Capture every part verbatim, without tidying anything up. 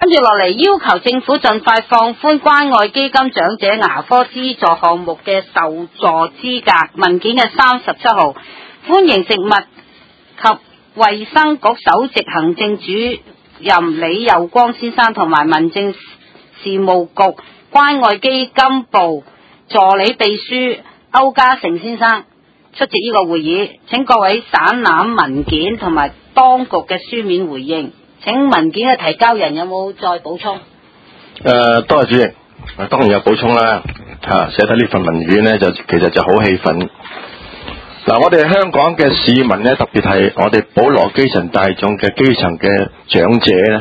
跟住落嚟，要求政府盡快放寬關愛基金長者牙科資助項目嘅受助資格。文件嘅三十七號，歡迎食物及衛生局首席行政主任李佑光先生同埋民政事務局關愛基金部助理秘書歐家成先生出席呢個會議，請各位省覽文件同埋當局嘅書面回應。請文件嘅提交人有冇再補充？誒、 呃，多謝主席。當然有補充啦。嚇、啊，寫得呢份文件呢，就其實就好氣憤。嗱、啊，我哋香港嘅市民呢，特別係我哋普羅基層大眾嘅基層嘅長者呢，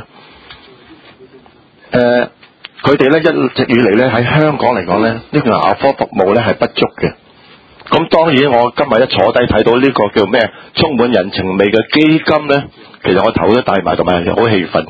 誒，佢哋呢一直以嚟呢，喺香港嚟講呢，呢、呢個牙科服務呢係不足嘅。咁當然，我今日一坐低睇到呢個叫咩充滿人情味嘅基金呢，其實我頭都大埋，同埋好氣憤。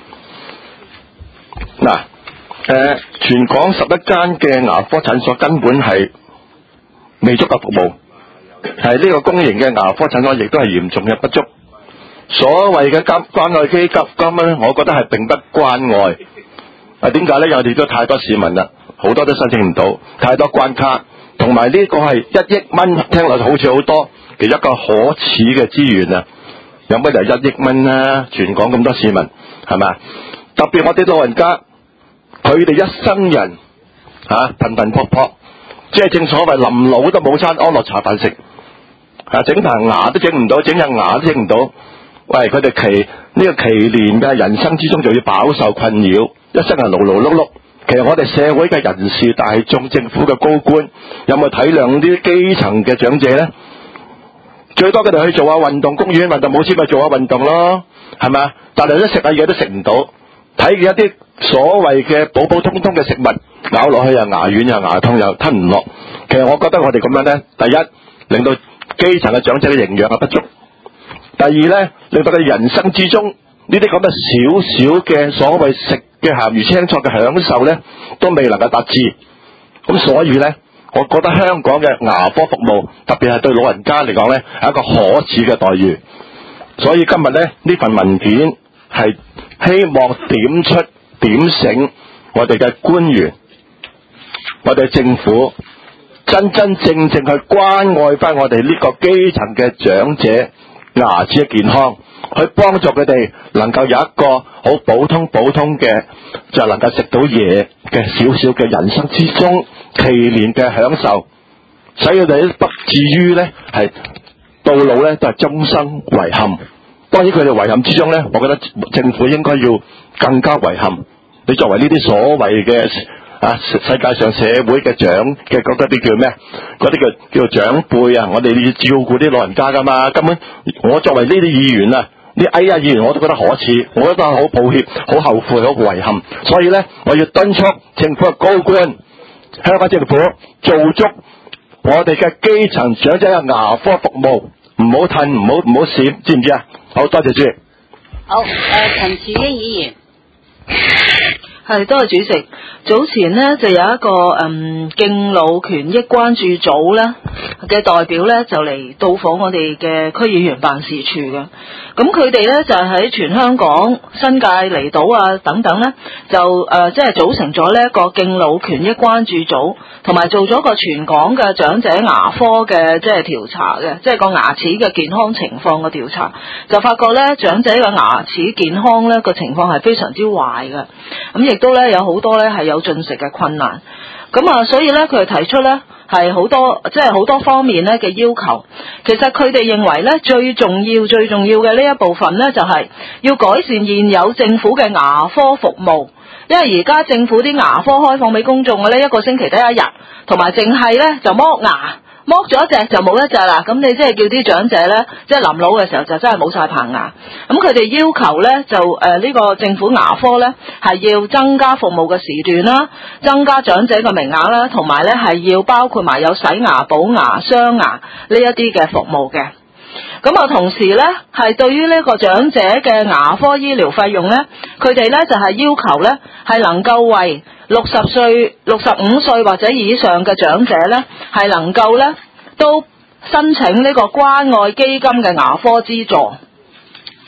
嗱，誒，全港十一間嘅牙科診所根本係未足夠服務，係呢個公營嘅牙科診所亦都係嚴重嘅不足。所謂嘅關關愛基金金呢，我覺得係並不關愛。啊，點解呢？因為我哋都太多市民啦，好多都申請唔到，太多關卡。同埋呢個係一億蚊，聽落好似好多，其實一個可恥嘅資源啊！有乜就一億蚊啦？全港咁多市民，係咪？特別我哋老人家，佢哋一生人嚇頻頻撲撲，即係正所謂臨老都冇餐安樂茶飯食，嚇整棚牙都整唔到，整日牙都整唔到。喂，佢哋期呢個期年嘅人生之中就要飽受困擾，一生係勞勞碌碌。其實我哋社會嘅人士大眾、政府嘅高官有冇體諒啲基層嘅長者呢？最多佢哋去做下運動，公園運動冇錢咪做下運動咯，係咪啊？但係咧食下嘢都食唔到，睇見一啲所謂嘅普普通通嘅食物咬落去又牙軟又牙痛又吞唔落。其實我覺得我哋咁樣呢，第一令到基層嘅長者嘅營養係不足；第二呢，令到佢人生之中呢啲咁嘅少少嘅所謂食嘅鹹魚青菜嘅享受呢，都未能夠達至。咁所以呢，我覺得香港嘅牙科服務，特別係對老人家嚟講呢，係一個可恥嘅待遇。所以今日呢，呢份文件係希望點出點醒我哋嘅官員，我哋政府真真正正去關愛翻我哋呢個基層嘅長者牙齒嘅健康。去幫助佢哋能夠有一個好普通普通嘅，就能夠食到嘢嘅少少嘅人生之中期年嘅享受，使佢哋不至於呢係到老呢都係終生遺憾。當然佢哋遺憾之中呢，我覺得政府應該要更加遺憾。你作為呢啲所謂嘅啊世界上社會嘅長嘅嗰啲叫咩？嗰啲叫叫做長輩啊，我哋要照顧啲老人家噶嘛。根本我作為呢啲議員啊。啲哎呀議員我都覺得可恥，我覺得好抱歉、好後悔、好遺憾。所以呢，我要敦促政府嘅高官、香港政府做足我哋嘅基層長者嘅牙科服務，唔好褪，唔好唔好閃，知唔知啊？好多謝主席。 好，誒、呃，陳樹英議員。 係，多謝主席。早前呢，就有一個嗯敬老權益關注組咧嘅代表咧就嚟到訪我哋嘅區議員辦事處嘅。咁佢哋咧就喺全香港、新界離島啊等等咧，就誒即係組成咗呢一個敬老權益關注組，同埋做咗個全港嘅長者牙科嘅即係調查嘅，即係個牙齒嘅健康情況嘅調查，就發覺咧長者嘅牙齒健康咧個情況係非常之壞嘅，咁亦都咧有好多咧係有進食嘅困難，咁啊所以咧佢哋提出咧係好多即係好多方面咧嘅要求。其實佢哋認為咧最重要最重要嘅呢一部分咧就係要改善現有政府嘅牙科服務，因為而家政府啲牙科開放俾公眾嘅咧一個星期得一日，同埋淨係咧就剝牙。剝咗一隻就冇一隻啦，咁你即係叫啲長者咧，即係臨老嘅時候就真係冇晒棚牙。咁佢哋要求咧就誒呢、呃這個政府牙科咧係要增加服務嘅時段啦，增加長者嘅名額啦，同埋咧係要包括埋有洗牙、補牙、鑲牙呢一啲嘅服務嘅。咁啊，同時咧係對於呢個長者嘅牙科醫療費用咧，佢哋咧就係、是、要求咧係能夠為六十歲、六十五歲或者以上嘅長者咧，係能夠咧都申請呢個關愛基金嘅牙科資助。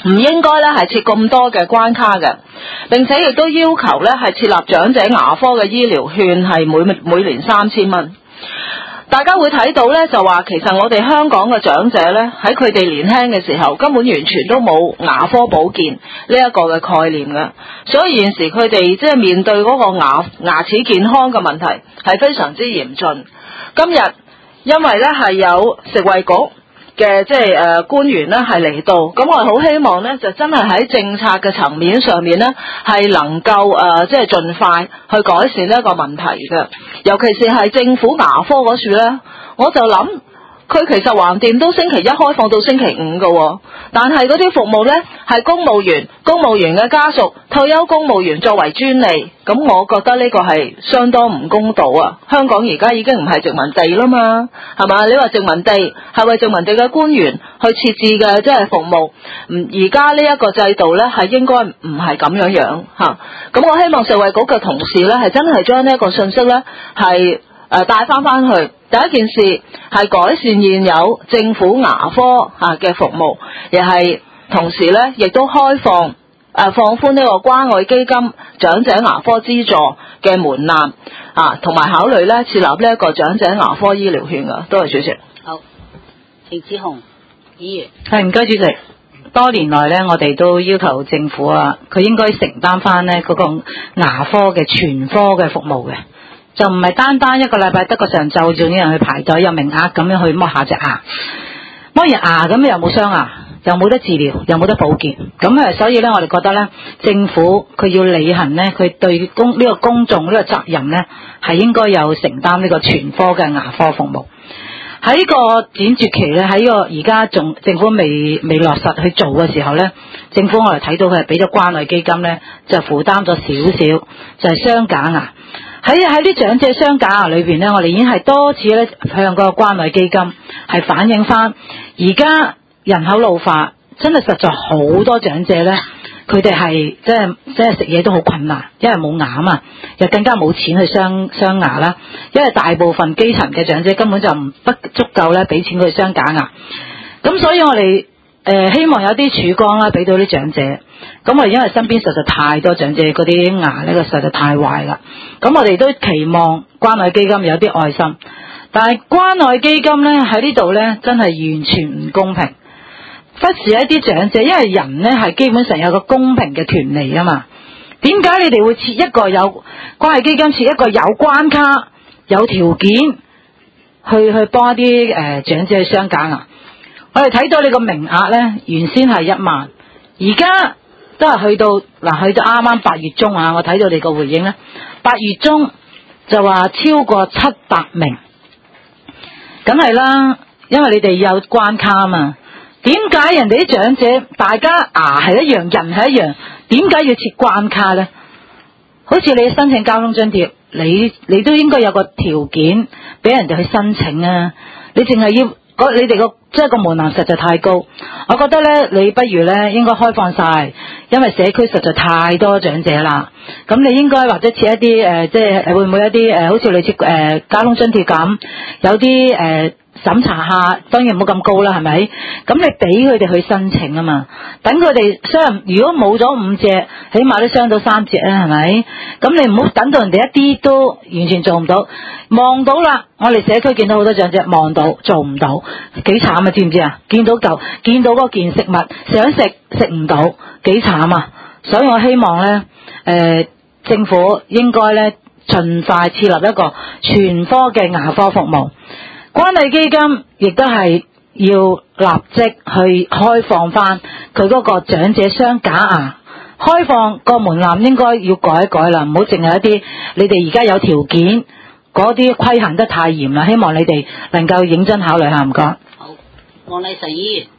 唔應該咧係設咁多嘅關卡嘅，並且亦都要求咧係設立長者牙科嘅醫療券，係每每年三千蚊。大家會睇到咧，就話其實我哋香港嘅長者咧，喺佢哋年輕嘅時候，根本完全都冇牙科保健呢一個嘅概念嘅，所以現時佢哋即係面對嗰個牙牙齒健康嘅問題係非常之嚴峻。今日因為咧係有食衛局嘅即係誒官員咧係嚟到，咁我係好希望咧就真係喺政策嘅層面上面咧係能夠誒即係盡快去改善呢一個問題嘅，尤其是係政府牙科嗰處咧，我就諗佢其實橫掂都星期一開放到星期五嘅，但係嗰啲服務咧係公務員、公務員嘅家屬、退休公務員作為專利，咁我覺得呢個係相當唔公道啊！香港而家已經唔係殖民地啦嘛，係嘛？你話殖民地係為殖民地嘅官員去設置嘅即係服務，嗯，而家呢一個制度咧係應該唔係咁樣樣嚇。咁我希望食衛局嘅同事咧係真係將呢一個信息咧係誒帶翻翻去。第一件事係改善現有政府牙科嚇嘅服務，亦係同時咧亦都開放誒、呃、放寬呢個關愛基金長者牙科資助嘅門檻啊，同埋考慮咧設立呢一個長者牙科醫療券㗎。多謝主席。 好，程志雄議員。 係，唔該主席。多年來咧，我哋都要求政府啊，佢應該承擔翻咧嗰個牙科嘅全科嘅服務嘅。就唔係單單一個禮拜得個上晝，仲要人去排隊有名額咁樣去剝下隻牙，剝完牙咁又冇雙牙，又冇得治療，又冇得保健，咁誒，所以咧我哋覺得咧，政府佢要履行咧，佢對公呢個公眾呢個責任咧，係應該有承擔呢個全科嘅牙科服務。喺個轉接期咧，喺個而家仲政府未未落實去做嘅時候咧，政府我哋睇到佢係俾咗關愛基金咧，就負擔咗少少，就係雙假牙。喺喺啲長者雙假牙裏邊咧，我哋已經係多次咧向個關愛基金係反映翻，而家人口老化真係實在好多長者咧，佢哋係即係即係食嘢都好困難，因為冇牙啊嘛，又更加冇錢去雙雙牙啦。因為大部分基層嘅長者根本就唔不足夠咧俾錢去雙假牙，咁所以我哋誒、呃、希望有啲曙光啦，俾到啲長者。咁我哋因為身邊實在太多長者嗰啲牙呢個實在太壞啦，咁我哋都期望關愛基金有啲愛心，但係關愛基金咧喺呢度咧真係完全唔公平，忽視一啲長者，因為人咧係基本上有個公平嘅權利啊嘛。點解你哋會設一個有關愛基金設一個有關卡、有條件去去幫一啲誒、呃、長者去雙假牙？我哋睇到你個名額咧，原先係一萬，而家都係去到嗱，去到啱啱八月中啊！我睇到你個回應咧，八月中就話超過七百名，梗係啦，因為你哋有關卡啊嘛。點解人哋啲長者大家牙係一樣，人係一樣，點解要設關卡咧？好似你申請交通津貼，你你都應該有個條件俾人哋去申請啊！你淨係要你哋個即係個門檻實在太高，我覺得咧，你不如咧應該開放晒，因為社區實在太多長者啦。咁你應該或者設一啲誒、呃，即係會唔會一啲誒、呃，好似類似誒、呃、交通津貼咁，有啲誒。呃審查下，當然唔好咁高啦，係咪？咁你俾佢哋去申請啊嘛，等佢哋傷，如果冇咗五隻，起碼都傷到三隻啦，係咪？咁你唔好等到人哋一啲都完全做唔到，望到啦，我哋社區見到好多長者望到做唔到，幾慘啊！知唔知啊？見到嚿，見到嗰件食物想食食唔到，幾慘啊！所以我希望咧，誒、呃，政府應該咧盡快設立一個全科嘅牙科服務。關愛基金亦都係要立即去開放翻佢嗰個長者雙假牙，開放個門檻應該要改一改啦，唔好淨係一啲你哋而家有條件嗰啲規限得太嚴啦，希望你哋能夠認真考慮下，唔該。 好，黃麗嫻議員。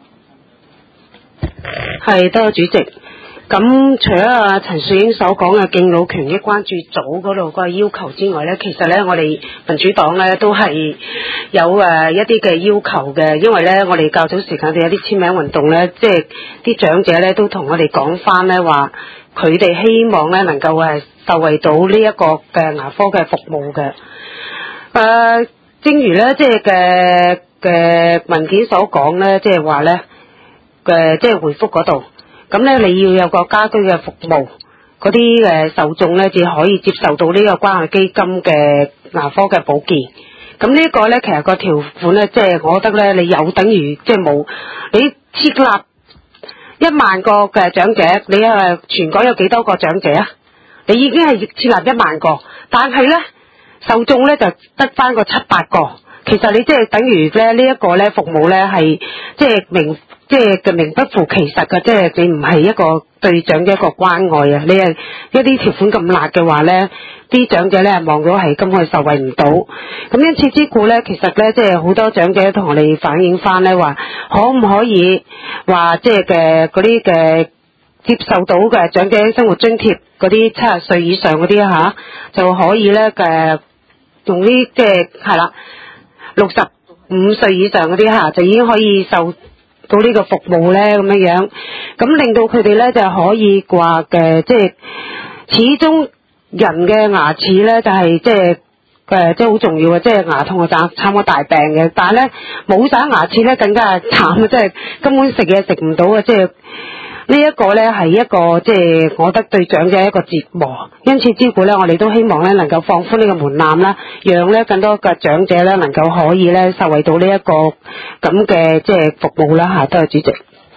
係，多謝主席。咁除咗阿陳樹英所講嘅敬老權益關注組嗰度個要求之外咧，其實咧我哋民主黨咧都係有誒一啲嘅要求嘅，因為咧我哋較早時間哋有啲簽名運動咧，即係啲長者咧都同我哋講翻咧話，佢哋希望咧能夠係受惠到呢一個嘅牙科嘅服務嘅。誒、呃，正如咧即係嘅嘅文件所講咧，即係話咧。誒、 嘅即係回覆嗰度。咁咧你要有個家居嘅服務，嗰啲誒受眾咧至可以接受到呢個關愛基金嘅牙科嘅保健。咁呢個咧其實個條款咧，即係我覺得咧，你有等於即係冇。你設立一萬個嘅長者，你誒全港有幾多個長者啊？你已經係設立一萬個，但係咧受眾咧就得翻個七八個。其實你即係等於咧呢一個咧服務咧係即係名即係嘅名不符其實嘅，即係你唔係一個對長者一個關愛啊！你係一啲條款咁辣嘅話咧，啲長者咧望到係根本係受惠唔到。咁因此之故咧，其實咧即係好多長者同我哋反映翻咧話，可唔可以話即係嘅嗰啲嘅接受到嘅長者生活津貼嗰啲七十歲以上嗰啲嚇，就可以咧嘅用呢即係係啦。六十五歲以上嗰啲嚇就已經可以受到呢個服務咧咁樣樣，咁令到佢哋咧就可以話嘅，即係始終人嘅牙齒咧就係即係誒即係好重要嘅，即係牙痛啊慘慘過大病嘅，但係咧冇晒牙齒咧更加係慘啊，即係根本食嘢食唔到啊，即係。呢一個咧係一個即係我覺得對長者一個折磨，因此之故咧，我哋都希望咧能夠放寬呢個門檻啦，讓咧更多嘅長者咧能夠可以咧受惠到呢一個咁嘅即係服務啦嚇。多謝主席。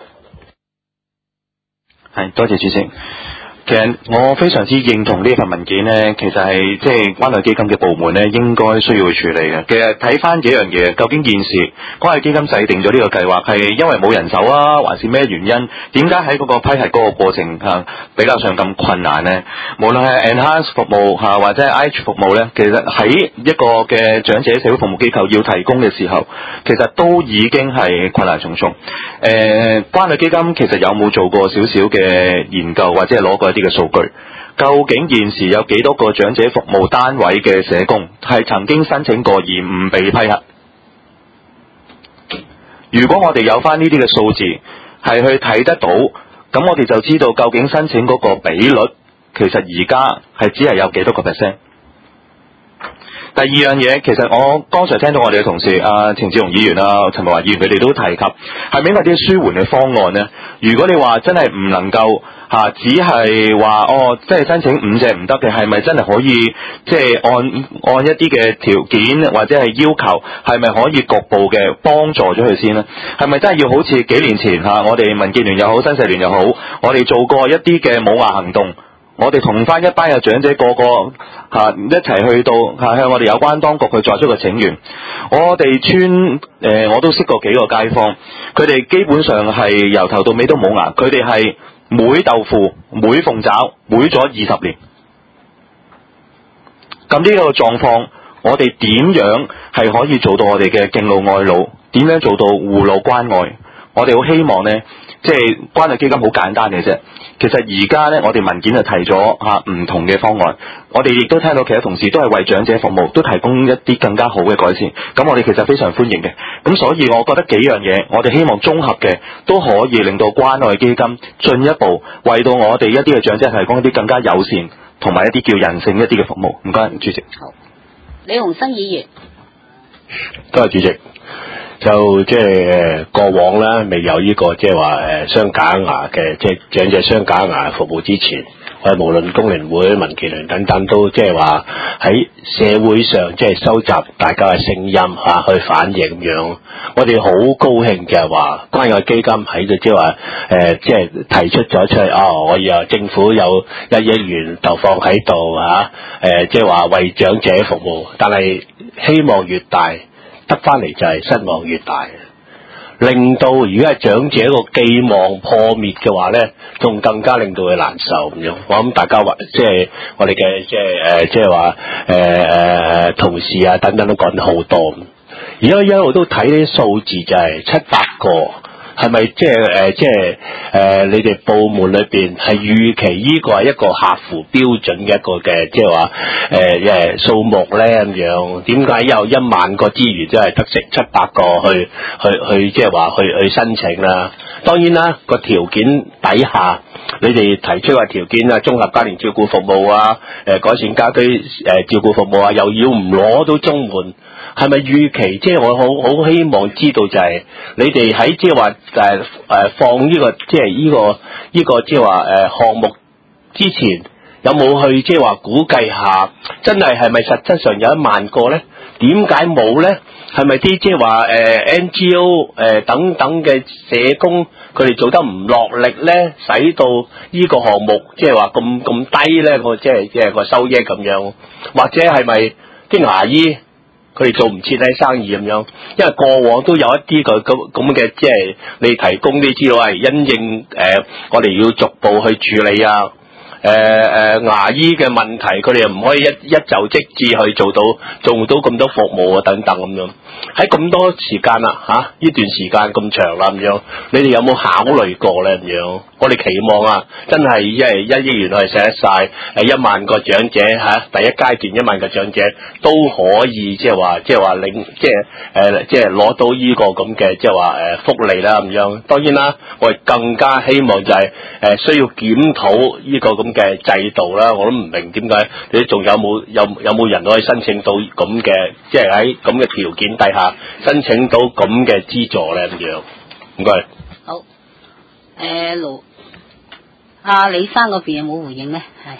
係，多謝主席。其實我非常之認同呢份文件呢，其實係即係關愛基金嘅部門呢應該需要去處理嘅。其實睇翻幾樣嘢，究竟現時關愛基金制定咗呢個計劃係因為冇人手啊，還是咩原因？點解喺嗰個批核嗰個過程啊比較上咁困難呢？無論係 Enhance 服務嚇或者係 I H 服務呢，其實喺一個嘅長者社會服務機構要提供嘅時候，其實都已經係困難重重。誒、呃，關愛基金其實有冇做過少少嘅研究，或者係攞過一啲嘅數據？究竟現時有幾多個長者服務單位嘅社工係曾經申請過而唔被批核？如果我哋有翻呢啲嘅數字係去睇得到，咁我哋就知道究竟申請嗰個比率其實而家係只係有幾多個 percent。第二樣嘢，其實我剛才聽到我哋嘅同事啊，程志榮議員啊、陳茂華議員佢哋都提及，係咪應該有啲舒緩嘅方案呢？如果你話真係唔能夠嚇、啊，只係話哦，即係申請五隻唔得嘅，係咪真係可以即係按按一啲嘅條件或者係要求，係咪可以局部嘅幫助咗佢先呢？係咪真係要好似幾年前嚇、啊，我哋民建聯又好，新社聯又好，我哋做過一啲嘅冇牙行動？我哋同翻一班嘅長者個個嚇、啊、一齊去到嚇、啊、向我哋有關當局去作出個請願。我哋村誒、呃、我都識過幾個街坊，佢哋基本上係由頭到尾都冇牙，佢哋係每豆腐每鳳爪每咗二十年。咁呢個狀況，我哋點樣係可以做到我哋嘅敬老愛老？點樣做到護老關愛？我哋好希望呢，即係關愛基金好簡單嘅啫。其實而家呢，我哋文件就提咗嚇唔同嘅方案，我哋亦都聽到其他同事都係為長者服務，都提供一啲更加好嘅改善。咁我哋其實非常歡迎嘅。咁所以我覺得幾樣嘢，我哋希望綜合嘅都可以令到關愛基金進一步為到我哋一啲嘅長者提供一啲更加友善同埋一啲叫人性一啲嘅服務。唔該，主席。好， 李鴻生議員。 多謝主席。就即係過往咧，未有呢個即係話誒雙假牙嘅即係長者雙假牙服務之前，我哋無論工聯會、民建聯等等，都即係話喺社會上即係收集大家嘅聲音嚇，去反映咁樣。我哋好高興嘅話，關愛基金喺度即係話誒，即係提出咗出嚟，哦，我有政府有一億元投放喺度嚇，誒即係話為長者服務，但係希望越大，得翻嚟就係失望越大，令到如果係長者個寄望破滅嘅話咧，仲更加令到佢難受咁樣。我諗大家話即係我哋嘅即係誒即係話誒誒同事啊等等都講得好多。而家一路都睇啲數字就係七百個。係咪即係誒即係誒你哋部門裏邊係預期呢個係一個合乎標準嘅一個嘅即係話誒誒數目咧咁樣？點解有一萬個資源即係得成七百個去去去即係話去去申請啦？ 當然啦，個條件底下，你哋提出嘅條件啊，綜合家庭照顧服務啊，誒改善家居誒照顧服務啊，又要唔攞到綜援，係咪預期？即係我好好希望知道就係你哋喺即係話誒誒放呢個即係呢個呢個即係話誒項目之前，有冇去即係話估計下，真係係咪實質上有一萬個咧？點解冇咧？係咪啲即係話誒 N G O 誒等等嘅社工佢哋做得唔落力咧，使到呢個項目即係話咁咁低咧？個即係即係個收益咁樣，或者係咪啲牙醫佢哋做唔切咧生意咁樣？因為過往都有一啲個咁咁嘅即係你提供啲資料係因應誒、呃，我哋要逐步去處理啊。誒誒、呃、牙醫嘅問題，佢哋又唔可以一一就即至去做到做到咁多服務啊等等咁樣。喺咁多時間啦嚇，呢段時間咁長啦咁樣，你哋有冇考慮過咧咁樣？我哋期望啊，真係一係一億元去寫得晒，誒一萬個長者嚇、啊，第一階段一萬個長者都可以即係話即係話領即係誒即係攞到呢個咁嘅即係話誒福利啦咁樣。當然啦，我哋更加希望就係、是、誒、呃、需要檢討呢個咁嘅制度啦。我都唔明點解你仲有冇有有冇人可以申請到咁嘅即係喺咁嘅條件底下申請到咁嘅資助咧咁樣？唔該。 好，誒盧阿李生嗰邊有冇回應咧？係。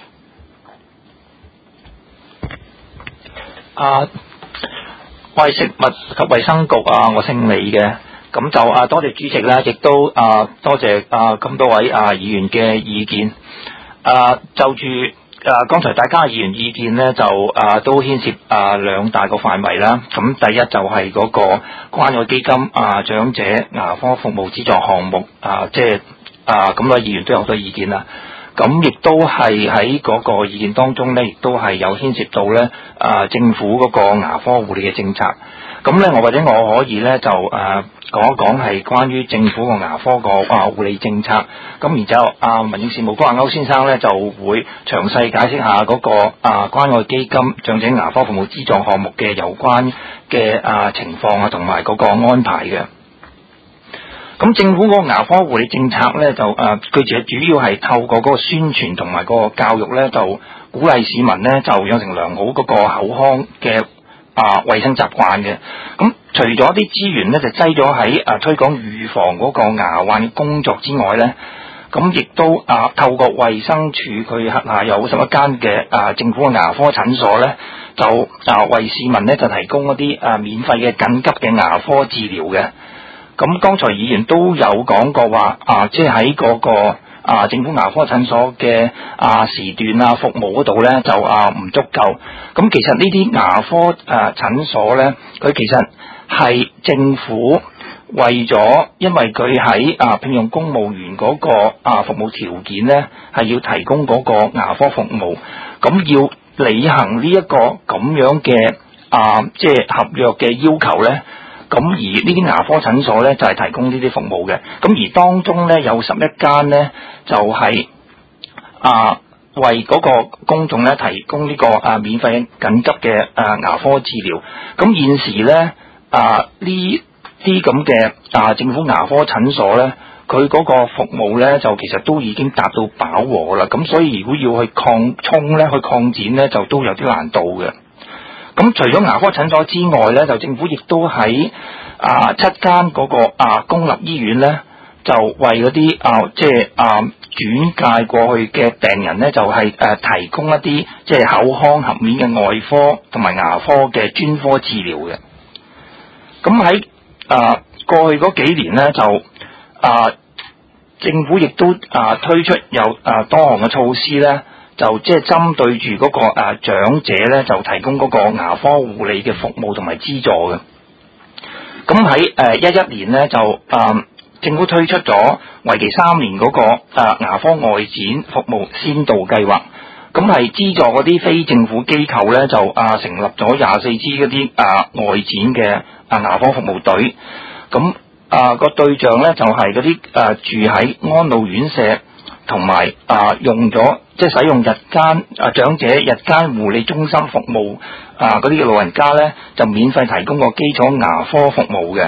啊，我係食物及衛生局啊，我姓李嘅，咁就啊多謝主席啦，亦都啊多謝啊咁多位啊議員嘅意見。啊就住啊剛才大家嘅議員意見咧，就啊都牽涉啊兩大個範圍啦。咁第一就係嗰個關愛基金啊長者牙科服務資助項目啊，即係啊咁多位議員都有好多意見啦。咁亦都係喺嗰個意見當中咧，亦都係有牽涉到咧啊政府嗰個牙科護理嘅政策。咁咧，我或者我可以咧就誒、啊、講一講係關於政府個牙科個啊護理政策。咁然之後，啊民政事務局阿歐先生咧就會詳細解釋下嗰個啊關愛基金長者牙科服務資助項目嘅有關嘅啊情況啊，同埋嗰個安排嘅。咁政府嗰個牙科護理政策咧，就誒佢其實主要係透過嗰個宣傳同埋嗰個教育咧，就鼓勵市民咧就養成良好嗰個口腔嘅啊衛生習慣嘅。咁除咗啲資源咧就擠咗喺啊推廣預防嗰個牙患工作之外咧，咁亦都啊透過衛生署佢轄下有十一間嘅啊政府嘅牙科診所咧，就啊為市民咧就提供一啲啊免費嘅緊急嘅牙科治療嘅。咁剛才議員都有講過話啊，即係喺嗰個啊政府牙科診所嘅啊時段啊服務嗰度咧就啊唔足夠。咁其實呢啲牙科啊診所咧，佢其實係政府為咗，因為佢喺啊聘用公務員嗰個啊服務條件咧，係要提供嗰個牙科服務，咁要履行呢一個咁樣嘅啊即係合約嘅要求咧。咁而呢啲牙科診所咧就係提供呢啲服務嘅，咁而當中咧有十一間咧就係啊為嗰個公眾咧提供呢個啊免費緊急嘅啊牙科治療。咁現時咧啊呢啲咁嘅啊政府牙科診所咧，佢嗰個服務咧就其實都已經達到飽和啦。咁所以如果要去擴充咧去擴展咧，就都有啲難度嘅。咁除咗牙科診所之外咧，就政府亦都喺啊七間嗰個啊公立醫院咧，就為嗰啲啊即係啊轉介過去嘅病人咧，就係、是、誒、啊、提供一啲即係口腔頜面嘅外科同埋牙科嘅專科治療嘅。咁喺啊過去嗰幾年咧，就啊政府亦都啊推出有啊多項嘅措施咧。就即係針對住嗰個誒長者咧，就提供嗰個牙科護理嘅服務同埋資助嘅。咁喺誒一一年咧，就誒、呃、政府推出咗為期三年嗰、那個誒、呃、牙科外展服務先導計劃。咁係資助嗰啲非政府機構咧，就啊、呃、成立咗廿四支嗰啲啊外展嘅啊牙科服務隊。咁啊個對象咧就係嗰啲誒住喺安老院舍。同埋啊，用咗即係使用日間啊長者日間護理中心服務啊嗰啲嘅老人家咧，就免費提供個基礎牙科服務嘅。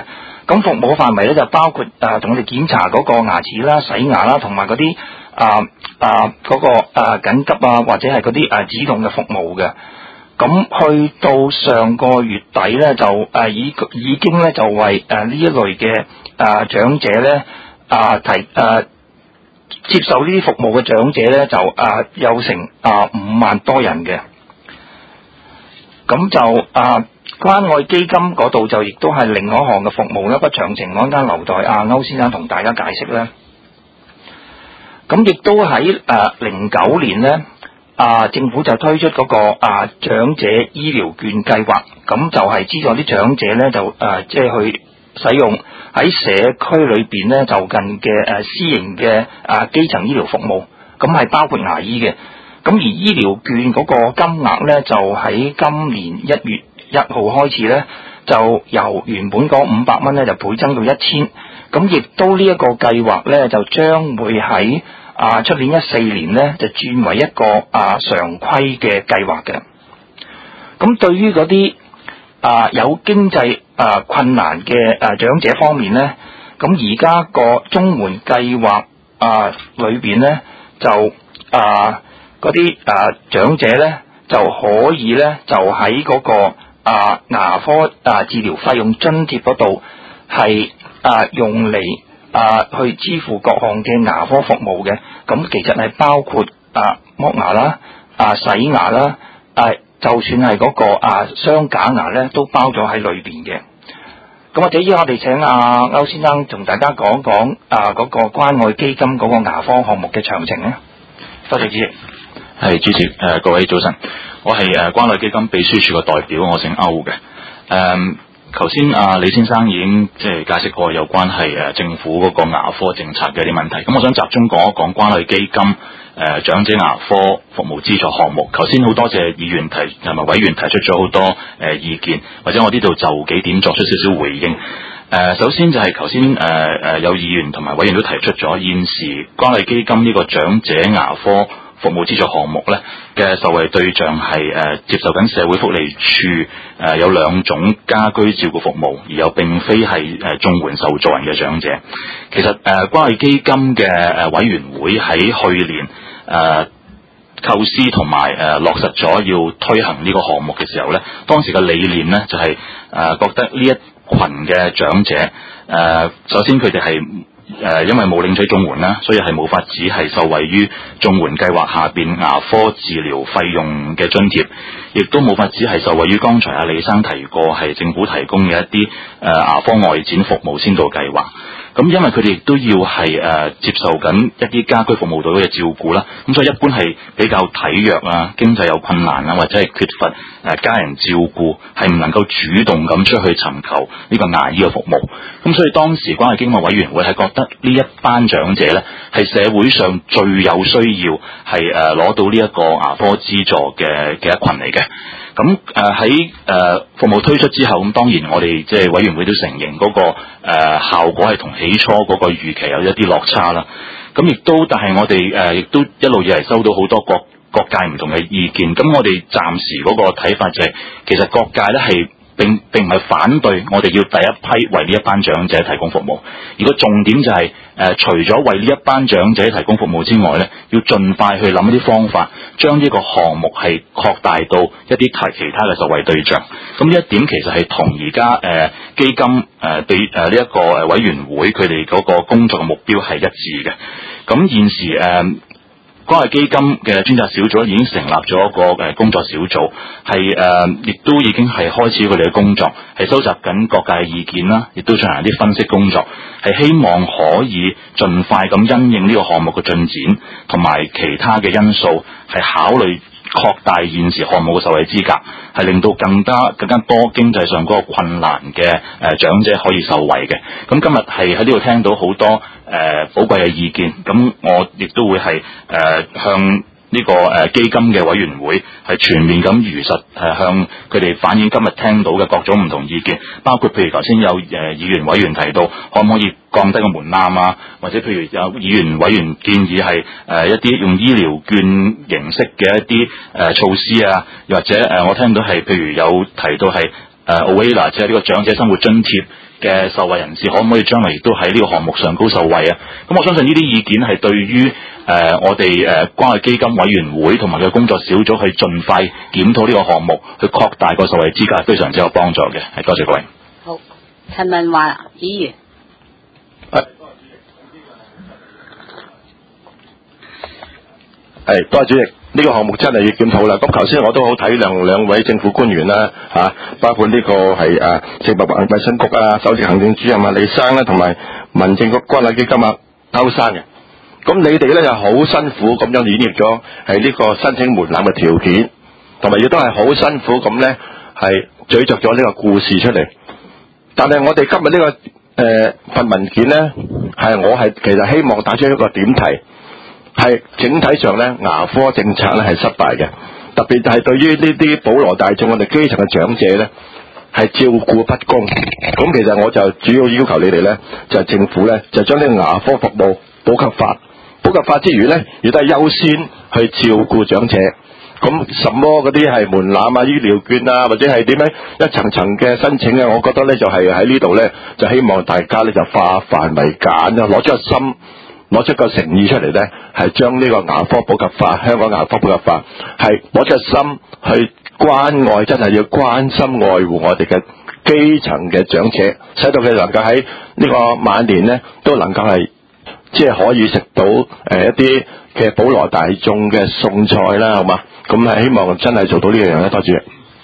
咁服務範圍咧就包括誒同我哋檢查嗰個牙齒啦、洗牙啦，同埋嗰啲啊啊嗰個誒緊急啊或者係嗰啲誒止痛嘅服務嘅。咁去到上個月底咧，就誒已已經咧就為誒呢一類嘅誒長者咧啊提誒接受呢啲服務嘅長者咧就誒有成啊五萬多人嘅。咁就啊關愛基金嗰度就亦都係另外一項嘅服務啦，不詳情我陣間留待阿歐先生同大家解釋啦。咁亦都喺誒零九年咧，啊政府就推出嗰個啊長者醫療券計劃，咁就係資助啲長者咧就誒即係去使用喺社區裏邊咧就近嘅誒私營嘅啊基層醫療服務，咁係包括牙醫嘅。咁而醫療券嗰個金額咧，就喺今年一月一號開始咧，就由原本嗰五百蚊咧就倍增到一千。咁亦都呢一個計劃咧，就將會喺啊出年一四年咧就轉為一個啊常規嘅計劃嘅。咁對於嗰啲啊有經濟啊困難嘅啊長者方面咧，咁而家個綜援計劃啊裏邊咧就啊嗰啲啊長者咧就可以咧就喺嗰、那個啊牙科啊治療費用津貼嗰度係啊用嚟啊去支付各項嘅牙科服務嘅。咁其實係包括啊剝牙啦、啊洗牙啦、啊就算係嗰個啊鑲假牙咧都包咗喺裏邊嘅。咁或者依家我哋請阿歐先生同大家講講啊嗰、那個關愛基金嗰個牙科項目嘅詳情咧。多謝主席。 係主席，誒、呃、各位早晨，我係誒、呃、關愛基金秘書處嘅代表，我姓歐嘅。誒頭先阿李先生已經即係解釋過有關係誒、呃、政府嗰個牙科政策嘅一啲問題，咁我想集中講一講關愛基金誒、呃、長者牙科服務資助項目。頭先好多謝議員提同埋委員提出咗好多誒、呃、意見，或者我呢度就幾點作出少少回應。誒、呃、首先就係頭先誒誒有議員同埋委員都提出咗現時關愛基金呢個長者牙科服務資助項目咧嘅受惠對象係誒、呃、接受緊社會福利署誒、呃、有兩種家居照顧服務，而又並非係誒綜援受助人嘅長者。其實誒、呃、關愛基金嘅誒委員會喺去年誒、呃、構思同埋誒落實咗要推行呢個項目嘅時候咧，當時嘅理念咧就係、是、誒、呃、覺得呢一群嘅長者誒、呃、首先佢哋係誒、呃，因為冇領取綜援啦，所以係冇法只係受惠於綜援計劃下邊牙科治療費用嘅津貼，亦都冇法只係受惠於剛才阿李生提過係政府提供嘅一啲誒、呃、牙科外展服務先導計劃。咁因為佢哋亦都要係誒、呃、接受緊一啲家居服務隊嘅照顧啦，咁所以一般係比較體弱啊、經濟有困難啊，或者係缺乏誒、呃、家人照顧，係唔能夠主動咁出去尋求呢個牙醫嘅服務。咁所以當時關愛基金委員會係覺得呢一班長者咧係社會上最有需要係誒攞到呢一個牙科資助嘅嘅一群嚟嘅。咁誒喺誒服務推出之後，咁當然我哋即係委員會都承認嗰、那個誒、呃、效果係同起初嗰個預期有一啲落差啦。咁亦都，但係我哋誒亦都一路以嚟收到好多各各界唔同嘅意見。咁我哋暫時嗰個睇法就係、是，其實各界咧係並並唔係反對我哋要第一批為呢一班長者提供服務。而個重點就係、是、誒、呃，除咗為呢一班長者提供服務之外咧，要盡快去諗一啲方法，將呢個項目係擴大到一啲其其他嘅受惠對象。咁呢一點其實係同而家誒基金誒對誒呢一個誒委員會佢哋嗰個工作嘅目標係一致嘅。咁現時誒。呃關愛基金嘅專責小組已經成立咗一個誒工作小組，係誒亦都已經係開始佢哋嘅工作，係收集緊各界嘅意見啦，亦都進行啲分析工作，係希望可以盡快咁因應呢個項目嘅進展，同埋其他嘅因素，係考慮擴大現時項目嘅受惠資格，係令到更加更加多經濟上嗰個困難嘅誒、呃、長者可以受惠嘅。咁今日係喺呢度聽到好多誒寶貴嘅意見，咁我亦都會係誒、呃、向呢、這個誒、呃、基金嘅委員會係全面咁如實誒、呃、向佢哋反映今日聽到嘅各種唔同意見，包括譬如頭先有誒、呃、議員委員提到可唔可以降低個門檻啊，或者譬如有議員委員建議係誒、呃、一啲用醫療券形式嘅一啲誒、呃、措施啊，又或者誒、呃、我聽到係譬如有提到係誒 Ovela 即係呢個長者生活津貼嘅受惠人士可唔可以將來亦都喺呢個項目上高受惠啊？咁我相信呢啲意見係對於誒、呃、我哋誒、呃、關愛基金委員會同埋嘅工作小組去盡快檢討呢個項目，去擴大個受惠資格，非常之有幫助嘅。係，多謝各位。 好，陳文華議員。 係，多謝主席。呢、這個項目真係要檢討啦。咁頭先我都好體諒兩位政府官員啦，嚇、啊，包括呢個係誒食物衞生局啊、首席行政主任啊李生啦，同埋民政局關愛基金啊歐生嘅。咁你哋咧就好辛苦咁樣演繹咗係呢個申請門檻嘅條件，同埋亦都係好辛苦咁咧係咀嚼咗呢個故事出嚟。但係我哋今日呢、這個誒、呃、份文件咧，係我係其實希望打出一個點題。係整體上咧，牙科政策咧係失敗嘅，特別係對於呢啲普羅大眾，我哋基層嘅長者咧係照顧不公。咁其實我就主要要求你哋咧，就係、政府咧就將呢個牙科服務普及化，普及化之餘咧，亦都係優先去照顧長者。咁什麼嗰啲係門檻啊、醫療券啊，或者係點樣一層層嘅申請啊，我覺得咧就係喺呢度咧，就希望大家咧就化繁為簡啊，攞出個心。攞出個誠意出嚟咧，係將呢個牙科普及化，香港牙科普及化，係攞出個心去關愛，真係要關心愛護我哋嘅基層嘅長者，使到佢能夠喺呢個晚年咧，都能夠係即係可以食到誒、呃、一啲嘅普羅大眾嘅餸菜啦，好嘛？咁係希望真係做到呢樣嘢，多謝。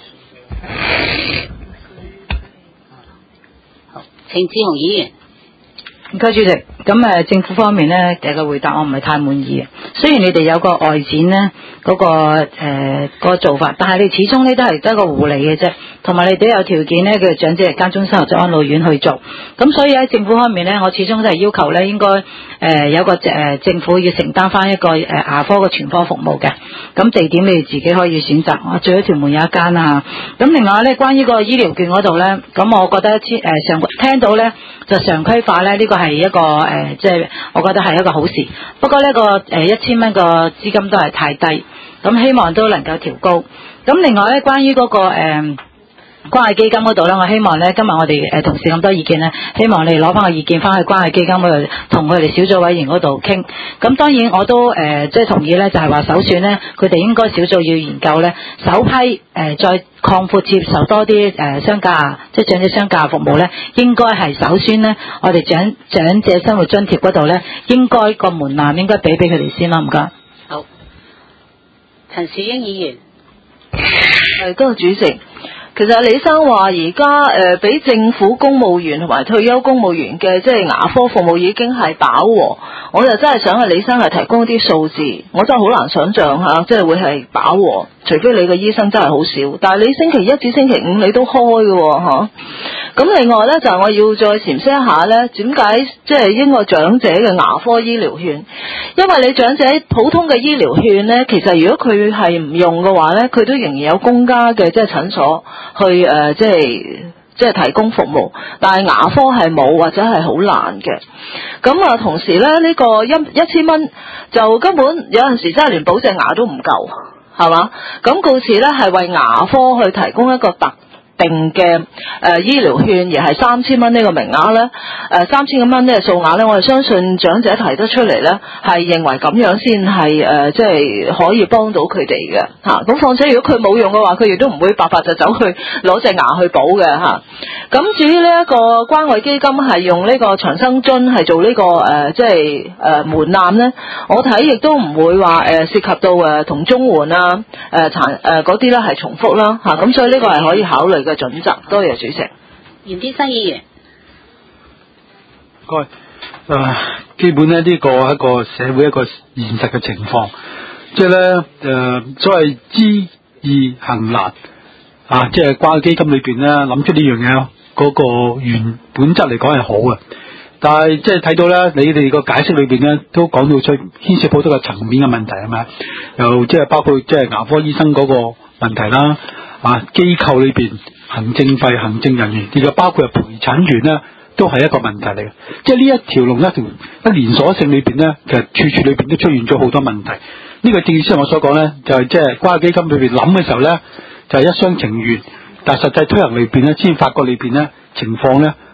好，請志雄議員。 唔該，主席。咁誒，政府方面咧嘅個回答我唔係太滿意嘅。雖然你哋有個外展咧嗰、嗰個誒、呃嗰個做法，但係你始終咧都係得個護理嘅啫，同埋你哋有條件咧叫長者日間中心或者安老院去做。咁所以喺政府方面咧，我始終都係要求咧應該誒、呃、有個誒、呃、政府要承擔翻一個誒、呃、牙科嘅全科服務嘅。咁地點你哋自己可以選擇。我最咗屯門有一間啊。咁另外咧，關於個醫療券嗰度咧，咁我覺得誒常聽到咧就常規化咧呢、呢個係一個誒、呃，即係我覺得係一個好事。不過呢個誒一千蚊個資金都係太低，咁希望都能夠調高。咁另外咧，關於嗰、嗰個誒、呃、關愛基金嗰度咧，我希望咧今日我哋誒同事咁多意見咧，希望你哋攞翻個意見翻去關愛基金嗰度，同佢哋小組委員嗰度傾。咁當然我都誒、呃、即係同意咧，就係話首選咧，佢哋應該小組要研究咧，首批誒、呃、再擴闊接受多啲誒商價，即係長者商價服務咧，應該係首先咧，我哋長長者生活津貼嗰度咧，應該個門檻應該俾俾佢哋先啦，唔該。 好，陳樹英議員。 係，嗰個主席。其實李生話而家誒俾政府公務員同埋退休公務員嘅即係牙科服務已經係飽和，我就真係想啊李生係提供一啲數字，我真係好難想像嚇，即係會係飽和，除非你個醫生真係好少，但係你星期一至星期五你都開嘅喎嚇。咁另外咧就係我要再闡釋一下咧，點解即係應該長者嘅牙科醫療券？因為你長者普通嘅醫療券咧，其實如果佢係唔用嘅話咧，佢都仍然有公家嘅即係診所去誒、呃、即係即係提供服務，但係牙科係冇或者係好難嘅。咁啊，同時咧呢、呢個一一千蚊就根本有陣時真係連補隻牙都唔夠，係嘛？咁故此咧係為牙科去提供一個特定嘅誒、呃、醫療券，而係三千蚊呢個名額咧，誒三千蚊呢個數額咧，我哋相信長者提得出嚟咧，係認為咁樣先係誒即係可以幫到佢哋嘅嚇。咁、啊、況且如果佢冇用嘅話，佢亦都唔會白白就走去攞隻牙去補嘅嚇。咁、啊、至於呢一個關愛基金係用呢個長生津係做呢、這個誒即係誒門檻咧，我睇亦都唔會話誒、呃、涉及到誒同綜援啊誒殘誒嗰啲咧係重複啦嚇。咁、啊、所以呢個係可以考慮嘅準則。多謝主席。 袁天生議員。 該誒基本咧呢、這個係一個社會一個現實嘅情況，即係咧誒所謂知易行難啊，即係關愛基金裏邊咧諗出呢樣嘢，嗰、那個原本質嚟講係好嘅，但係即係睇到咧你哋個解釋裏邊咧都講到出牽涉好多個層面嘅問題係咪？又即係包括即係牙科醫生嗰個問題啦，啊機構裏邊行政費、行政人員，亦都包括係陪診員咧，都係一個問題嚟嘅。即係呢一條龍一條一連鎖性裏邊咧，其實處處裏邊都出現咗好多問題。呢、這個正如我所講咧，就係即係關愛基金裏邊諗嘅時候咧，就係、是、一廂情願，但係實際推行裏邊咧，先發覺裏邊咧情況咧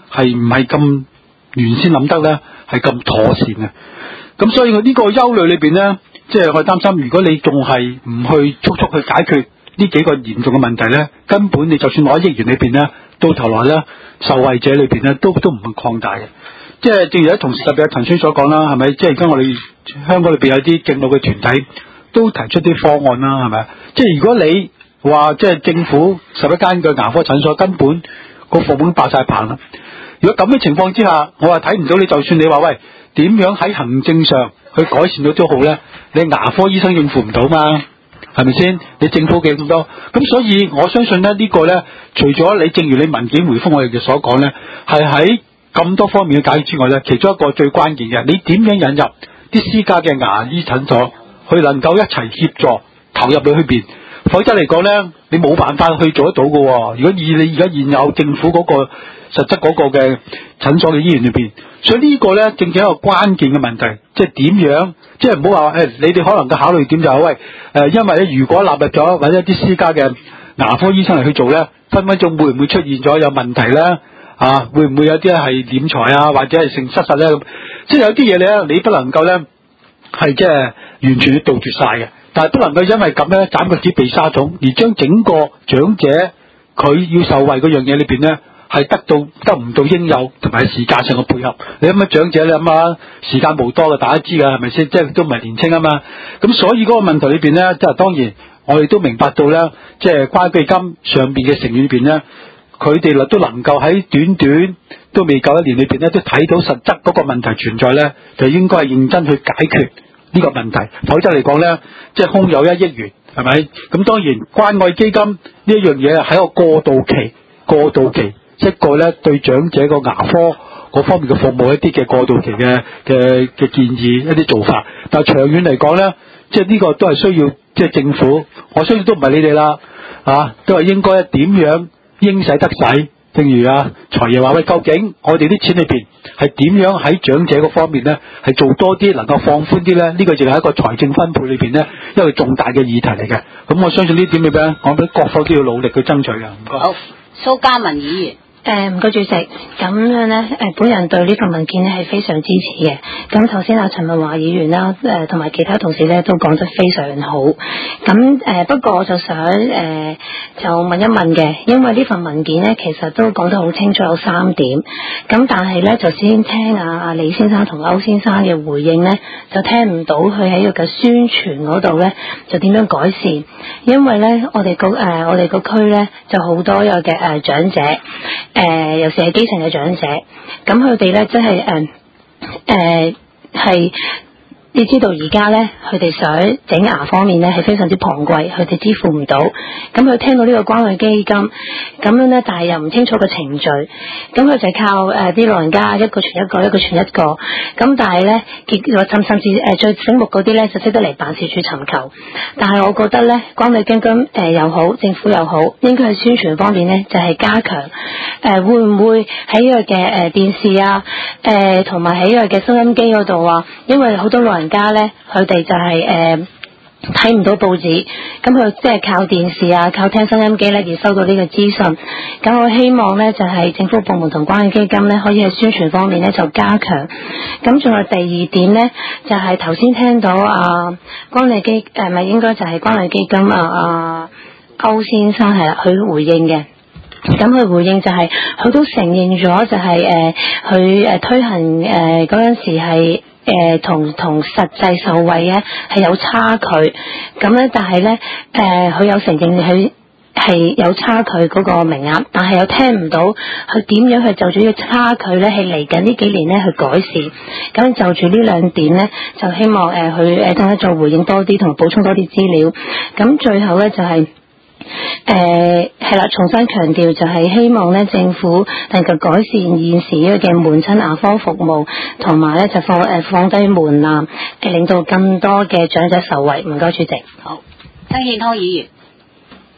係唔係咁原先諗得咧係咁妥善嘅。咁所以呢個憂慮裏邊咧，即係我擔心，如果你仲係唔去速速去解決呢幾個嚴重嘅問題咧，根本你就算攞億元裏邊咧，到頭來咧受惠者裏邊咧都都唔會擴大嘅。即係正如喺同時特別係陳先所講啦，係咪？即係而家我哋香港裏邊有啲敬老嘅團體都提出啲方案啦，係咪？即係如果你話即係政府十一間嘅牙科診所根本個服務爆晒棚啦，如果咁嘅情況之下，我話睇唔到你，就算你話喂點樣喺行政上去改善到都好咧，你牙科醫生應付唔到嘛，係咪先？你政府嘅咁多，咁所以我相信咧呢個咧，除咗你正如你文件回覆我哋嘅所講咧，係喺咁多方面嘅解決之外咧，其中一個最關鍵嘅，你點樣引入啲私家嘅牙醫診所，去能夠一齊協助投入去邊？否則嚟講咧，你冇辦法去做得到嘅。如果以你而家現有政府嗰個實質嗰個嘅診所嘅醫院裏邊，所以呢個咧正正一個關鍵嘅問題，即係點樣？即係唔好話誒，你哋可能嘅考慮點就係、是、喂誒、呃，因為咧如果納入咗或者一啲私家嘅牙科醫生嚟去做咧，分分鐘會唔會出現咗有問題咧？啊，會唔會有啲係斂財啊，或者係性失實咧？咁即係有啲嘢咧，你不能夠咧係即係完全去杜絕晒嘅，但係不能夠因為咁咧斬個鐵避沙蟲，而將整個長者佢要受惠嗰樣嘢裏邊咧係得到得唔到應有同埋時間上嘅配合。你諗下長者，你諗下時間冇多嘅，大家知㗎係咪先？即係都唔係年青啊嘛。咁所以嗰個問題裏邊咧，即係當然我哋都明白到咧，即係關愛基金上邊嘅成員裏邊咧。佢哋都能夠喺短短都未夠一年裏邊咧，都睇到實質嗰個問題存在咧，就應該係認真去解決呢個問題。否則嚟講咧，即係空有一億元，係咪？咁當然關愛基金呢一樣嘢係一個過渡期，過渡期一個咧對長者個牙科嗰方面嘅服務一啲嘅過渡期嘅嘅嘅建議一啲做法。但係長遠嚟講咧，即係呢個都係需要即係政府，我相信都唔係你哋啦，啊，都係應該點樣？應使得使，正如啊財爺話喂，究竟我哋啲錢裏邊係點樣喺長者嗰方面咧，係做多啲，能夠放寬啲咧？呢、這個就係一個財政分配裏邊咧一個重大嘅議題嚟嘅。咁我相信呢點裏邊，我哋各方都要努力去爭取嘅。唔該。 好，蘇嘉文議員。 誒唔該主席，咁樣咧誒，本人對呢份文件咧係非常支持嘅。咁頭先阿陳文華議員啦，誒同埋其他同事咧都講得非常好。咁誒、呃、不過我就想誒、呃、就問一問嘅，因為呢份文件咧其實都講得好清楚，有三點。咁但係咧就先聽阿阿李先生同歐先生嘅回應咧，就聽唔到佢喺個嘅宣傳嗰度咧就點樣改善。因為咧我哋個誒我哋個區咧就好多有嘅誒、呃、長者。誒、呃，尤其係基層嘅長者，咁佢哋咧，即係誒誒係，你知道而家咧，佢哋想整牙方面咧係非常之昂貴，佢哋支付唔到。咁佢聽到呢個關愛基金咁樣咧，但係又唔清楚個程序，咁佢就靠誒啲、呃、老人家一個傳一個，一個傳一個。咁但係咧，結果甚甚至誒、呃、最醒目嗰啲咧，就識得嚟辦事處尋求。但係我覺得咧，關愛基金誒又好，政府又好，應該係宣傳方面咧，就係、是、加強。誒、呃、會唔會喺呢個嘅誒電視啊，誒同埋喺呢個嘅收音機嗰度啊？因為好多老人家咧，佢哋就係誒睇唔到報紙，咁佢即係靠電視啊，靠聽收音機咧而收到呢個資訊。咁我希望咧就係、是、政府部門同關愛基金咧，可以喺宣傳方面咧就加強。咁仲有第二點咧，就係頭先聽到啊關愛基誒咪應該就係關愛基金啊啊歐先生係啦，佢回應嘅。咁佢回應就係、是，佢都承認咗就係、是、誒，佢、呃、誒推行誒嗰陣時係誒同同實際受惠咧係有差距，咁咧但係咧誒佢有承認佢係有差距嗰個名額，但係又聽唔到佢點樣去就住呢個差距咧係嚟緊呢幾年咧去改善。咁就住呢兩點咧，就希望誒佢誒等下再回應多啲同補充多啲資料。咁最後咧就係、是。誒係啦，重新強調就係希望咧政府能夠改善現時呢個嘅門診牙科服務，同埋咧就放誒放低門檻，誒令到更多嘅長者受惠。唔該主席。 好，曾憲康議員。 誒、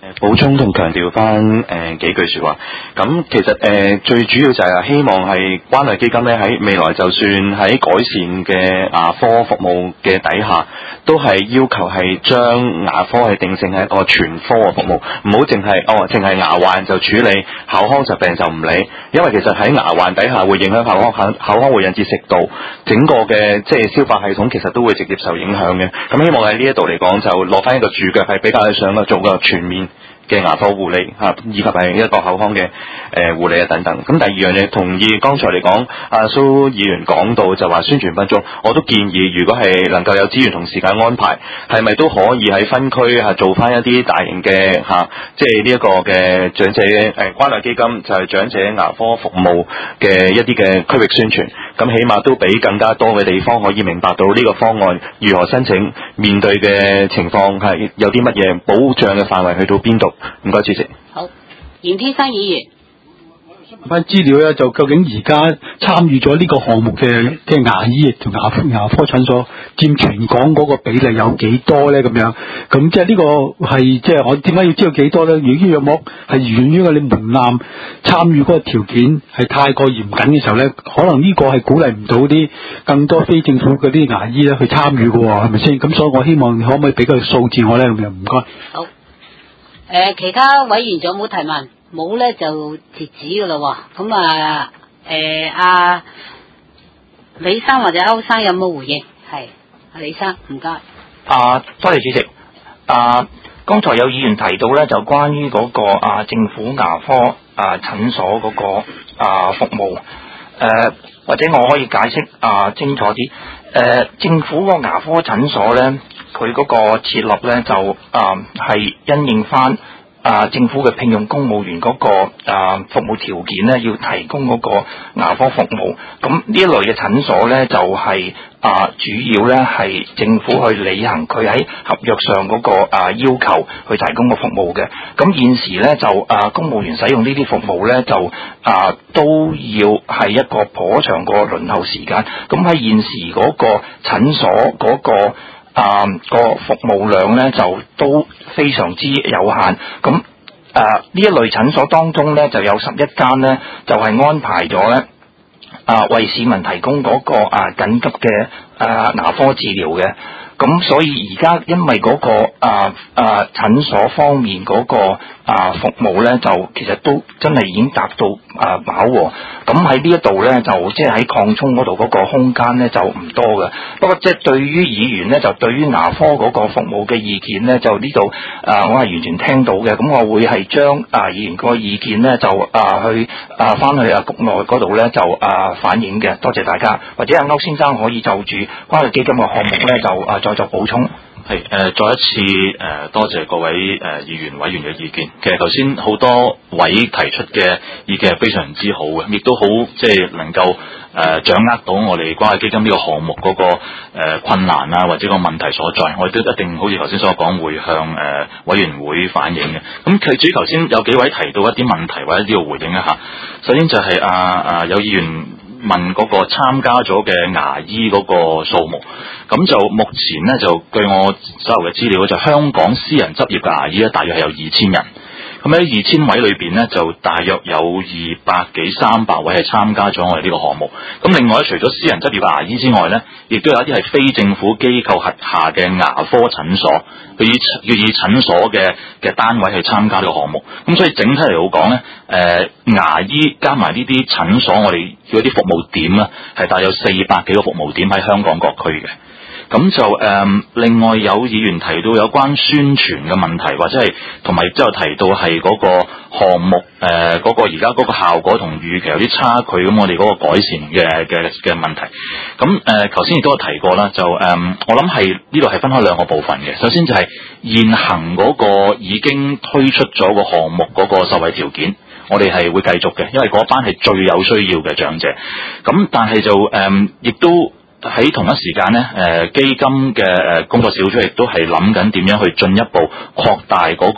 補充同強調翻誒幾句説話。咁其實誒、呃、最主要就係希望係關愛基金咧喺未來就算喺改善嘅牙科服務嘅底下，都係要求係將牙科係定性係一個全科嘅服務，唔好淨係哦淨係牙患就處理，口腔疾病就唔理。因為其實喺牙患底下會影響口腔，口口腔會引致食道，整個嘅即係消化系統其實都會直接受影響嘅。咁希望喺呢一度嚟講就攞翻一個主腳係比較上嘅做個全面嘅牙科護理嚇，以及係一個口腔嘅誒護理啊等等。咁第二樣嘢，同意剛才嚟講，阿蘇議員講到就話宣傳不足，我都建議如果係能夠有資源同時間安排，係咪都可以喺分區嚇做翻一啲大型嘅嚇，即係呢一個嘅長者誒關愛基金就係長者牙科服務嘅一啲嘅區域宣傳，咁起碼都俾更加多嘅地方可以明白到呢個方案如何申請，面對嘅情況係有啲乜嘢保障嘅範圍去到邊度。唔該，主席。 好，嚴天生議員。 翻資料咧，就究竟而家參與咗呢個項目嘅嘅牙醫同牙牙科診所佔全港嗰個比例有幾多咧？咁樣咁即係呢個係即係我點解要知道幾多咧？如果呢樣膜係源於你門檻參與嗰個條件係太過嚴謹嘅時候咧，可能呢個係鼓勵唔到啲更多非政府嗰啲牙醫咧去參與嘅喎，係咪先？咁所以我希望你可唔可以俾個數字我咧？咁樣唔該。 好。誒、呃，其他委員仲有冇提問？冇咧就截止噶啦喎。咁啊，誒阿、呃、李生或者歐生有冇回應？係，阿李生，唔該。 啊，多謝主席。啊，剛才有議員提到咧，就關於嗰、那個啊政府牙科啊診所嗰、那個啊服務，誒、呃、或者我可以解釋啊清楚啲。誒、呃，政府個牙科診所咧。佢嗰個設立咧就啊係、呃、因應翻啊、呃、政府嘅聘用公務員嗰、那個啊、呃、服務條件咧，要提供嗰個牙科服務。咁呢一類嘅診所咧就係、是、啊、呃、主要咧係政府去履行佢喺合約上嗰、那個啊、呃、要求去提供個服務嘅。咁現時咧就啊、呃、公務員使用呢啲服務咧就啊、呃、都要係一個頗長個輪候時間。咁喺現時嗰個診所嗰、那個啊，個服務量咧就都非常之有限，咁啊呢一類診所當中咧就有十一間咧就係、是、安排咗咧啊為市民提供嗰、那個啊緊急嘅啊牙科治療嘅，咁所以而家因為嗰、那個啊啊診所方面嗰、那個啊服務咧就其實都真係已經達到啊飽和，咁喺呢一度咧就即係喺擴充嗰度嗰個空間咧就唔多嘅。不過即係對於議員咧就對於牙科嗰個服務嘅意見咧就呢度啊我係完全聽到嘅，咁我會係將啊議員個意見咧就啊去啊翻去啊局內嗰度咧就啊反映嘅。多謝大家，或者阿歐先生可以就住關愛基金嘅項目咧就啊再作補充。 係誒、呃，再一次誒、呃，多謝各位誒、呃、議員委員嘅意見。其實頭先好多位提出嘅意見係非常之好嘅，亦都好即係能夠誒、呃、掌握到我哋關愛基金呢個項目嗰、那個誒、呃、困難啊，或者個問題所在。我哋都一定好似頭先所講，會向誒、呃、委員會反映嘅。咁其實至於頭先有幾位提到一啲問題，或者呢度回應一下。首先就係啊啊有議員問嗰個參加咗嘅牙醫嗰個數目，咁就目前呢，就據我手頭嘅資料，就香港私人執業嘅牙醫咧，大約係有二千人。咁喺二千位裏邊呢，就大約有二百幾三百位係參加咗我哋呢個項目。咁另外除咗私人執業嘅牙醫之外呢，亦都有一啲係非政府機構轄下嘅牙科診所，佢以要以診所嘅嘅單位去參加呢個項目。咁所以整體嚟講呢，誒、呃、牙醫加埋呢啲診所，我哋嗰啲服務點呢，係大約四百幾個服務點喺香港各區嘅。咁就誒、呃，另外有議員提到有關宣傳嘅問題，或者係同埋之後提到係嗰個項目誒嗰、呃嗰個而家嗰個效果同預期有啲差距，咁我哋嗰個改善嘅嘅嘅問題。咁誒頭先亦都有提過啦，就誒、呃、我諗係呢度係分開兩個部分嘅。首先就係現行嗰個已經推出咗個項目嗰個受惠條件，我哋係會繼續嘅，因為嗰班係最有需要嘅長者。咁但係就誒亦、呃、都。喺同一時間呢，誒、呃、基金嘅誒工作小組亦都係諗緊點樣去進一步擴大嗰個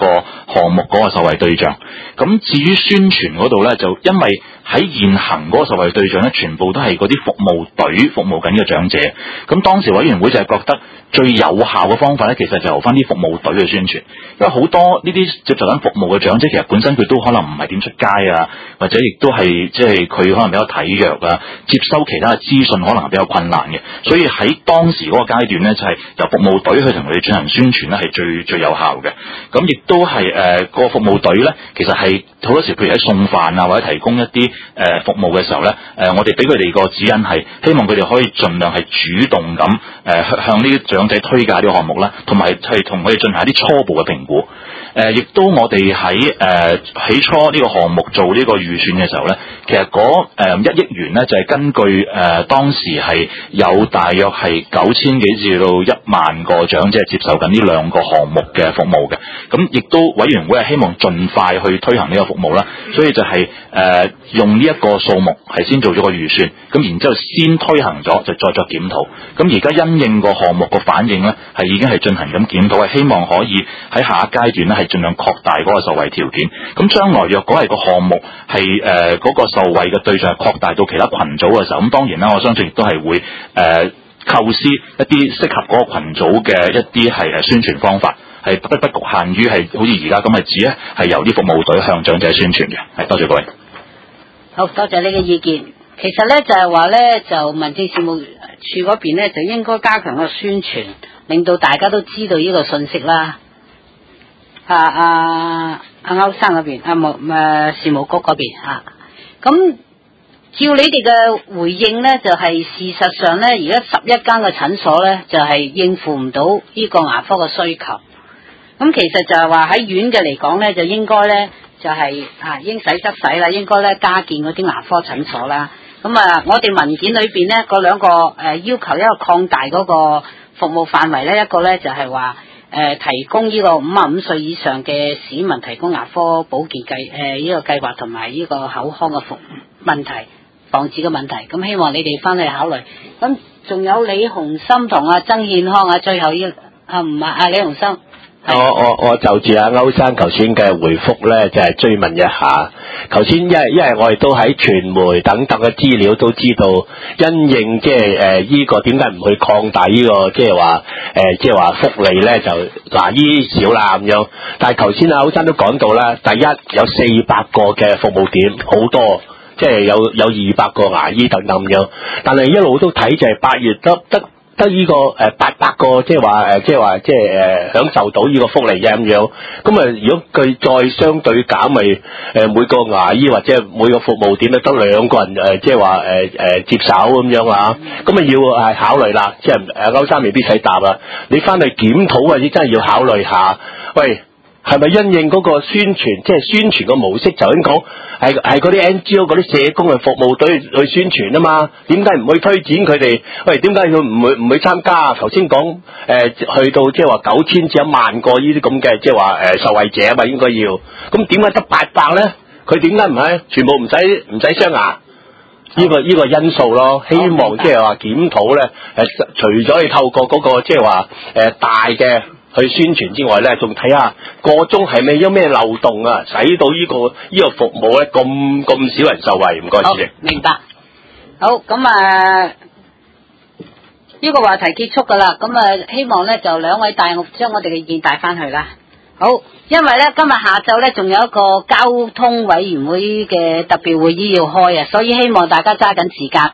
項目嗰個受惠對象。咁至於宣傳嗰度咧，就因為喺現行嗰個受惠對象咧，全部都係嗰啲服務隊服務緊嘅長者。咁當時委員會就係覺得最有效嘅方法咧，其實就由翻啲服務隊去宣傳，因為好多呢啲接受緊服務嘅長者，其實本身佢都可能唔係點出街啊，或者亦都係即係佢可能比較體弱啊，接收其他嘅資訊可能係比較困難嘅。所以喺當時嗰個階段咧，就係、是、由服務隊去同佢哋進行宣傳咧，係最最有效嘅。咁亦都係誒個服務隊咧，其實係好多時譬如喺送飯啊，或者提供一啲誒、呃、服務嘅時候咧，誒、呃、我哋俾佢哋個指引係希望佢哋可以盡量係主動咁誒、呃、向呢啲長者推介呢個項目啦，同埋係同佢哋進行一啲初步嘅評估。誒、呃，亦都我哋喺誒起初呢個項目做呢個預算嘅時候咧，其實嗰誒一億元咧就係、是、根據誒、呃、當時係有大約係九千幾至到一萬個長者接受緊呢兩個項目嘅服務嘅。咁亦都委員會係希望盡快去推行呢個服務啦，所以就係、是、誒、呃、用呢一個數目係先做咗個預算，咁然之後先推行咗就再作檢討。咁而家因應個項目個反應咧，係已經係進行緊檢討，係希望可以喺下一階段咧係盡量擴大嗰個受惠條件。咁將來若果係個項目係誒嗰個受惠嘅對象係擴大到其他群組嘅時候，咁當然啦，我相信亦都係會誒、呃、構思一啲適合嗰個群組嘅一啲係誒宣傳方法，係不不局限於係好似而家咁係指咧係由啲服務隊向長者宣傳嘅。係多謝各位。 好多謝你嘅意見。其實咧就係話咧，就民政事務處嗰邊咧就應該加強個宣傳，令到大家都知道呢個信息啦。啊啊阿歐生嗰邊，啊冇誒事務局嗰邊啊，咁照你哋嘅回應咧，就係、是、事實上咧，而家十一間嘅診所咧就係、是、應付唔到呢個牙科嘅需求。咁其實就係話喺院嘅嚟講咧，就應該咧就係、是、啊應使則使啦，應該咧加建嗰啲牙科診所啦。咁啊，我哋文件裏邊咧嗰兩個誒、呃、要求，一個擴大嗰個服務範圍咧，一個咧就係話誒提供呢個五十五歲以上嘅市民提供牙科保健計誒呢個計劃，同埋呢個口腔嘅服問題防治嘅問題。咁希望你哋翻去考慮。咁仲有李鴻森同阿曾健康啊，最後呢啊唔係啊李鴻森。 我我我就住阿歐生頭先嘅回覆咧，就係、是、追問一下。頭先因為因為我哋都喺傳媒等等嘅資料都知道，因應即係誒依個點解唔去擴大呢、這個即係話誒即係話福利咧，就牙醫少啦咁樣。但係頭先阿歐生都講到啦，第一有四百個嘅服務點，好多即係、就是、有有二百個牙醫等等咁樣。但係一路都睇就係八月得得。得呢個誒八百個，即係話誒，即係話即係誒享受到呢個福利嘅咁樣。咁啊，如果佢再相對減，咪誒每個牙醫或者每個服務點咧得兩個人誒，即係話誒誒接手咁樣啊。咁啊要係考慮啦，即係誒歐生未必使答啊。你翻去檢討或者真係要考慮下，喂。係咪因應嗰個宣傳，即係宣傳個模式就咁講，係係嗰啲 N G O 嗰啲社工嘅服務隊去宣傳啊嘛？點解唔去推薦佢哋？喂，點解佢唔會唔去參加啊？頭先講誒，去到即係話九千至一萬個呢啲咁嘅，即係話誒受惠者啊嘛，應該要。咁點解得八百咧？佢點解唔係？全部唔使唔使鑲牙？呢、這個呢、這個因素咯，希望即係話檢討咧，誒，除咗要透過嗰、那個即係話誒大嘅。去宣傳之外咧，仲睇下個中係咪有咩漏洞啊，使到呢、這個呢、這個服務咧咁咁少人受惠。唔該，主席。明白。 好，咁啊，呢、這個話題結束噶啦。咁啊，希望咧就兩位帶我將我哋嘅意見帶翻去啦。好，因為咧今日下晝咧仲有一個交通委員會嘅特別會議要開啊，所以希望大家揸緊時間。